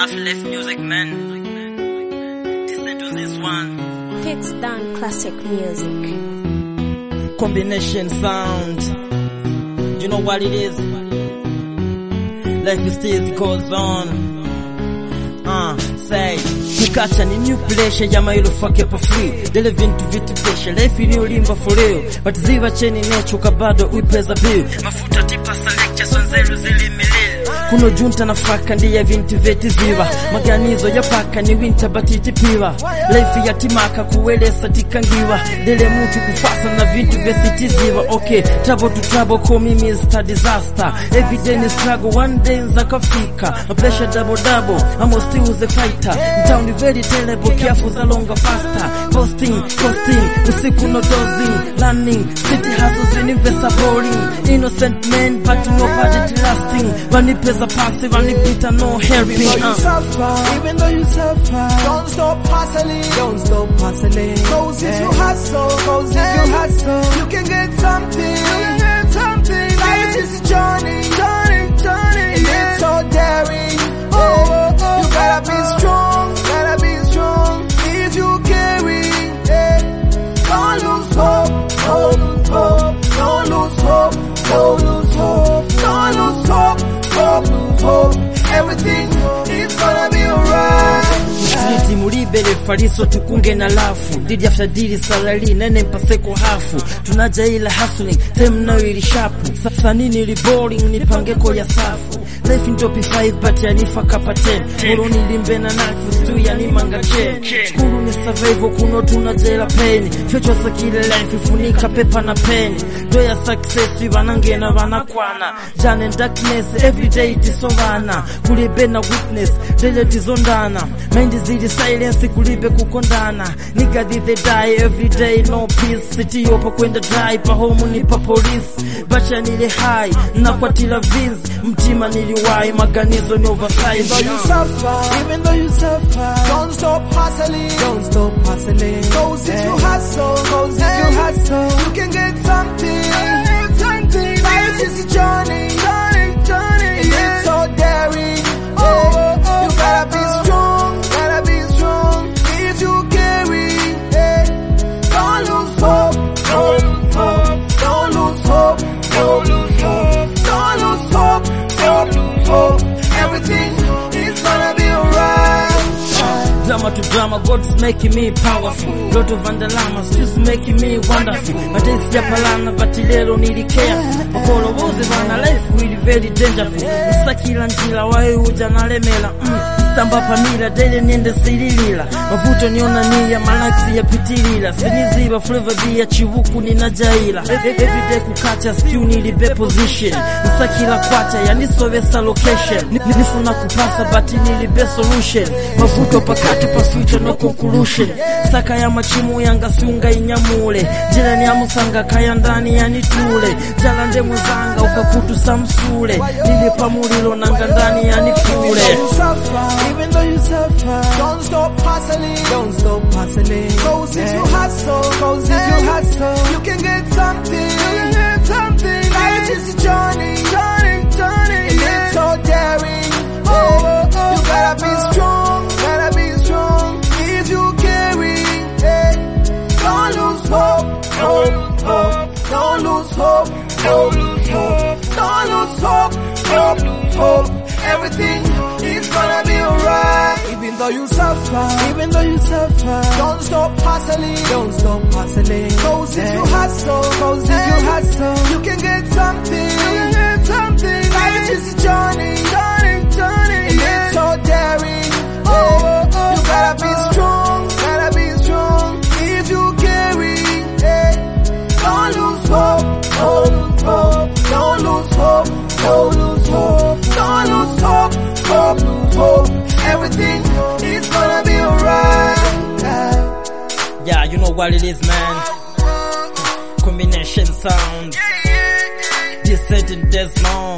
Afterlife music, man. Listen to this one. Picks down classic music. Combination sound. You know what it is? Life still goes on. Say Kukacha ni new pressure yama ilofake pa free Dele vintu vitu pesha Life ni ulimba for real But ziva cheni necho kabado uipeza bill Mafuta tipa select sonzelu zilimilil Kuno junta na faka ndiye vintu veti ziva Maganizo ya paka ni winter batiti piwa Life ya timaka kuwelesa tikangiwa Dele mutu kufasa na vintu vesiti ziva Okay, trouble to trouble call me Mr. Disaster Everyday ni struggle, one day nzakafika A pressure double, I'm still the fighter Town is very terrible, careful the longer faster Posting, usiku no dozing Learning, city hustles and investor bowling Innocent men, but nobody lasting Vanipeza passive, vanipita no helping Even though you suffer, don't stop hustling. Don't stop hustling. Cause if you hustle, you can get something. Life is a journey. And it's so daring. You gotta be strong. If you carry, don't lose hope. Don't lose hope. Everything is gonna be alright. Msiti mulibele fariso tukunge na lafu Didi after didi salary nene mpaseko hafu Tunaja ila hustling, time now ili shapu Sasa nini ili boring, nipangeko ya safu Life in top 5 but ya nifa kapa 10 Muro nilimbe na knife, stu ya ni manga chain Shkuru ni survival kuno tunajela pain Chocho sa kile life ifunika pepa na pen Doya success wanange na wanakwana Jane darkness everyday tisovana Kulibe na witness, dele tizondana Mind zili silence kulibe kukondana Nigga did they die everyday no peace City yopo kwenda dry pa home ni pa police Bacha nili high na kwa tila viz Mtima nili wai maganizo ni oversize Even though you suffer, don't stop hustling. Cause if you hustle, you can get something. Life is a journey. And it's so daring. You gotta be strong. If you carry, don't lose hope. Everything is gonna be alright. Drama to drama, God's making me powerful. Lot of vandalamas, just making me wonderful. But it's yapalana, but ilero nili care. Makolo woze vana life really very dangerous. Msakila njila, wae uja na lemela. Stamba pamila, dele niende sililila. Mafuto niona niya, malaksi ya pitilila. Siniziba flavor via chivuku nina jaila. Everyday kukacha, stew nilibe position. Msakila kwacha, yanisovesa location. Nifuna kupasa, but nilibe solution. Mafuto pakati pa future no conclusion. Saka ya machimu yanga siunga inyamule. Jela ni amusanga kaya ndani ya nitule. Jalande muzanga ukakutu samsule. Nilipa mulilo nanga ndani ya nipule. Even though you suffer, don't stop hustling. Cause if you hustle, you can get something. Life is a journey. And it's so daring. You gotta be strong. If you carry, don't lose hope. Everything is gonna be alright. Even though you suffer, don't stop hustling. Cause if you hustle, you can get something. Life is a journey. And it's so daring. You gotta be strong. If you carry, don't lose hope. Everything is gonna be alright. Yeah, you know what it is, man. Combination sound. This certain death long.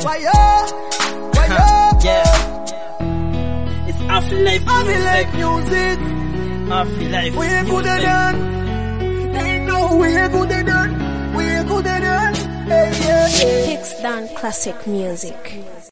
Yeah. It's Afterlife music. Afterlife We're good at done. They know we're good at done. Picks down classic music.